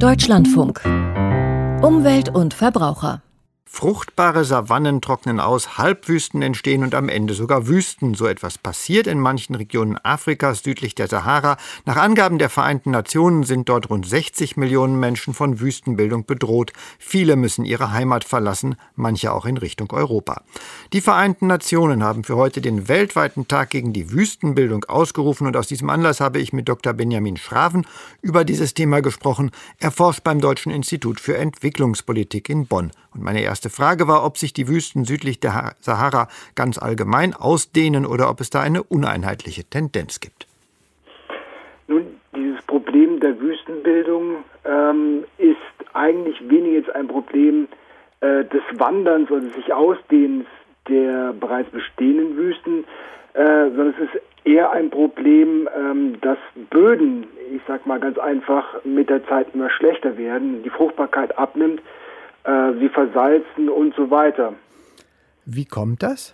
Deutschlandfunk. Umwelt und Verbraucher. Fruchtbare Savannen trocknen aus, Halbwüsten entstehen und am Ende sogar Wüsten. So etwas passiert in manchen Regionen Afrikas südlich der Sahara. Nach Angaben der Vereinten Nationen sind dort rund 60 Millionen Menschen von Wüstenbildung bedroht. Viele müssen ihre Heimat verlassen, manche auch in Richtung Europa. Die Vereinten Nationen haben für heute den weltweiten Tag gegen die Wüstenbildung ausgerufen und aus diesem Anlass habe ich mit Dr. Benjamin Schraven über dieses Thema gesprochen. Er forscht beim Deutschen Institut für Entwicklungspolitik in Bonn. Und meine erste Frage war, ob sich die Wüsten südlich der Sahara ganz allgemein ausdehnen oder ob es da eine uneinheitliche Tendenz gibt. Nun, dieses Problem der Wüstenbildung ist eigentlich weniger jetzt ein Problem des Wanderns oder des sich Ausdehnens der bereits bestehenden Wüsten, sondern es ist eher ein Problem, dass Böden, ich sag mal ganz einfach, mit der Zeit immer schlechter werden, die Fruchtbarkeit abnimmt, sie versalzen und so weiter. Wie kommt das?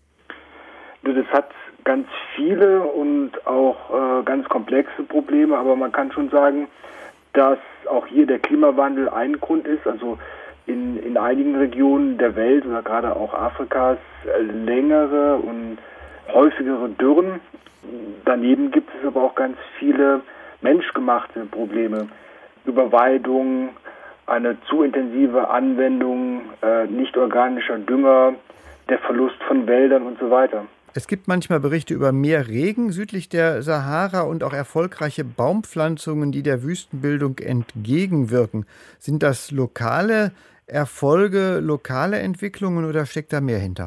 Das hat ganz viele und auch ganz komplexe Probleme, aber man kann schon sagen, dass auch hier der Klimawandel ein Grund ist. Also in einigen Regionen der Welt oder gerade auch Afrikas längere und häufigere Dürren. Daneben gibt es aber auch ganz viele menschgemachte Probleme. Überweidung, eine zu intensive Anwendung nicht organischer Dünger, der Verlust von Wäldern und so weiter. Es gibt manchmal Berichte über mehr Regen südlich der Sahara und auch erfolgreiche Baumpflanzungen, die der Wüstenbildung entgegenwirken. Sind das lokale Erfolge, lokale Entwicklungen oder steckt da mehr hinter?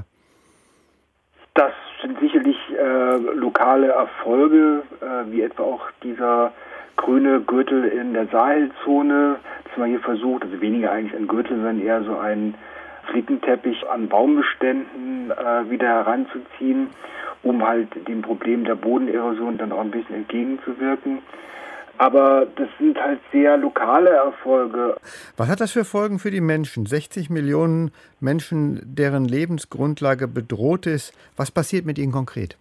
Das sind sicherlich lokale Erfolge, wie etwa auch dieser grüne Gürtel in der Sahelzone, dass man hier versucht, also weniger eigentlich ein Gürtel, sondern eher so ein Flickenteppich an Baumbeständen wieder heranzuziehen, um halt dem Problem der Bodenerosion dann auch ein bisschen entgegenzuwirken. Aber das sind halt sehr lokale Erfolge. Was hat das für Folgen für die Menschen? 60 Millionen Menschen, deren Lebensgrundlage bedroht ist. Was passiert mit ihnen konkret?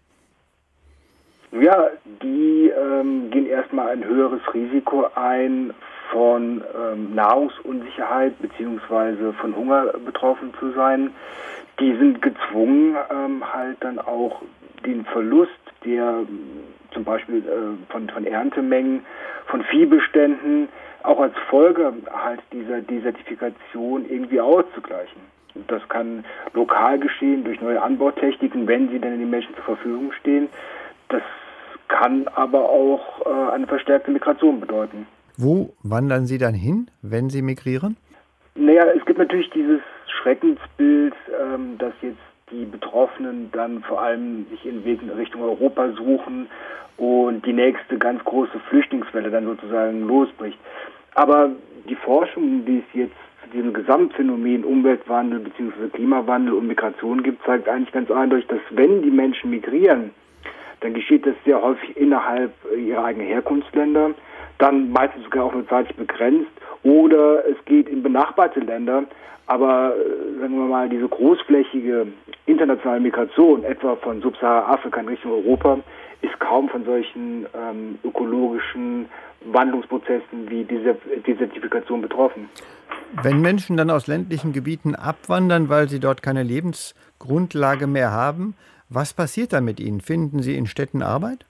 Ja, die gehen erstmal ein höheres Risiko ein, von Nahrungsunsicherheit bzw. von Hunger betroffen zu sein. Die sind gezwungen, halt dann auch den Verlust der zum Beispiel von Erntemengen, von Viehbeständen, auch als Folge halt dieser Desertifikation irgendwie auszugleichen. Das kann lokal geschehen durch neue Anbautechniken, wenn sie denn den Menschen zur Verfügung stehen. Das kann aber auch eine verstärkte Migration bedeuten. Wo wandern Sie dann hin, wenn Sie migrieren? Naja, es gibt natürlich dieses Schreckensbild, dass jetzt die Betroffenen dann vor allem sich ihren Weg in Richtung Europa suchen und die nächste ganz große Flüchtlingswelle dann sozusagen losbricht. Aber die Forschung, die es jetzt zu diesem Gesamtphänomen Umweltwandel bzw. Klimawandel und Migration gibt, zeigt eigentlich ganz eindeutig, dass wenn die Menschen migrieren, dann geschieht das sehr häufig innerhalb ihrer eigenen Herkunftsländer, dann meistens sogar auch nur zeitlich begrenzt, oder es geht in benachbarte Länder. Aber sagen wir mal, diese großflächige internationale Migration, etwa von Subsahara-Afrika in Richtung Europa, ist kaum von solchen ökologischen Wandlungsprozessen wie dieser Desertifikation betroffen. Wenn Menschen dann aus ländlichen Gebieten abwandern, weil sie dort keine Lebensgrundlage mehr haben, was passiert dann mit ihnen? Finden sie in Städten Arbeit?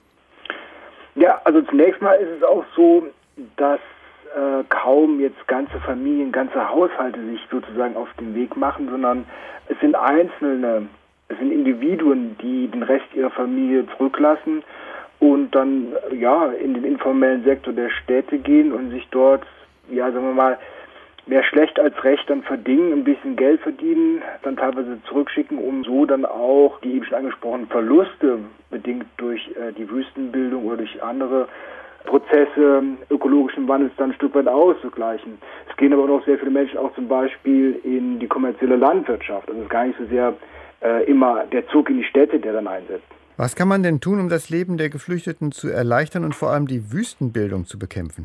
Ja, also zunächst mal ist es auch so, dass kaum jetzt ganze Familien, ganze Haushalte sich sozusagen auf den Weg machen, sondern es sind Einzelne, es sind Individuen, die den Rest ihrer Familie zurücklassen und dann in den informellen Sektor der Städte gehen und sich dort, sagen wir mal, mehr schlecht als recht dann verdingen, ein bisschen Geld verdienen, dann teilweise zurückschicken, um so dann auch die eben schon angesprochenen Verluste, bedingt durch die Wüstenbildung oder durch andere Prozesse ökologischen Wandels dann ein Stück weit auszugleichen. Es gehen aber noch sehr viele Menschen auch zum Beispiel in die kommerzielle Landwirtschaft. Also es ist gar nicht so sehr immer der Zug in die Städte, der dann einsetzt. Was kann man denn tun, um das Leben der Geflüchteten zu erleichtern und vor allem die Wüstenbildung zu bekämpfen?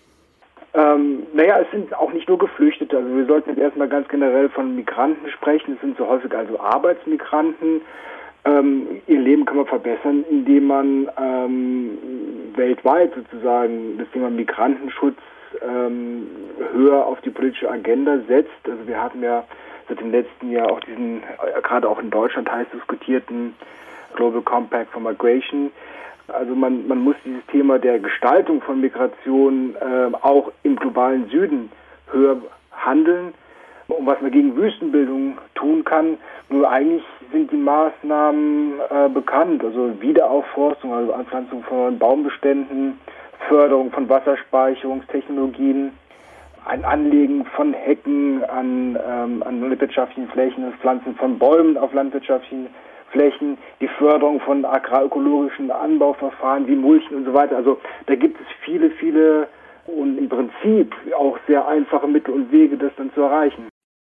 Es sind auch nicht nur Geflüchtete. Also wir sollten jetzt erstmal ganz generell von Migranten sprechen. Es sind so häufig also Arbeitsmigranten. Ihr Leben kann man verbessern, indem man weltweit sozusagen das Thema Migrantenschutz höher auf die politische Agenda setzt. Also wir haben ja seit dem letzten Jahr auch diesen, gerade auch in Deutschland heiß diskutierten Global Compact for Migration. Also man muss dieses Thema der Gestaltung von Migration auch im globalen Süden höher handeln. Und was man gegen Wüstenbildung tun kann, nur eigentlich sind die Maßnahmen bekannt. Also Wiederaufforstung, also Anpflanzung von Baumbeständen, Förderung von Wasserspeicherungstechnologien, ein Anlegen von Hecken an landwirtschaftlichen Flächen, das Pflanzen von Bäumen auf landwirtschaftlichen Flächen, die Förderung von agrarökologischen Anbauverfahren wie Mulchen und so weiter. Also da gibt es viele und im Prinzip auch sehr einfache Mittel und Wege, das dann zu erreichen.